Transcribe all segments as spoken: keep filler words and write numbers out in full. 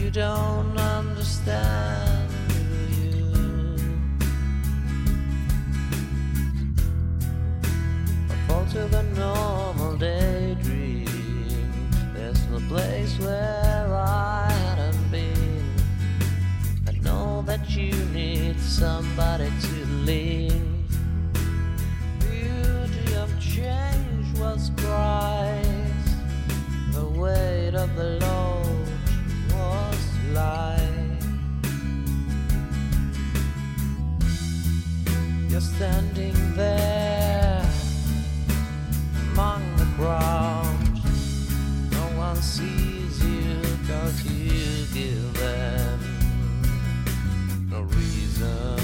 You don't understand, do you? I fall to the normal daydream. There's no place where I hadn't been. I know that you need somebody to lean. Beauty of change was bright. The weight of the load was light. You're standing there among the crowd. No one sees you 'cause you give them no reason.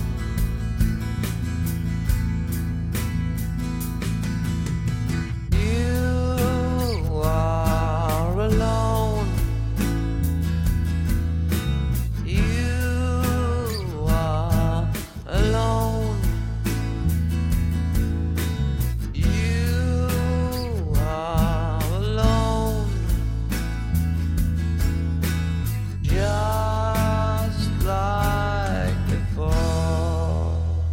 You are alone. You are alone. You are alone. Just like before.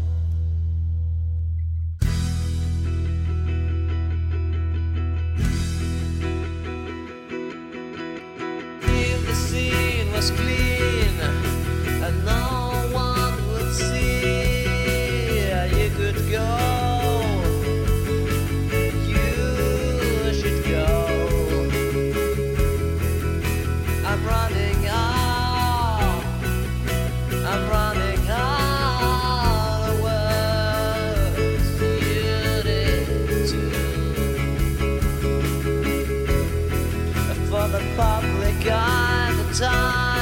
If the scene was clean and no one would see, you could go. You should go. I'm running out. I'm running out of words. You did too. For the public eye, the time.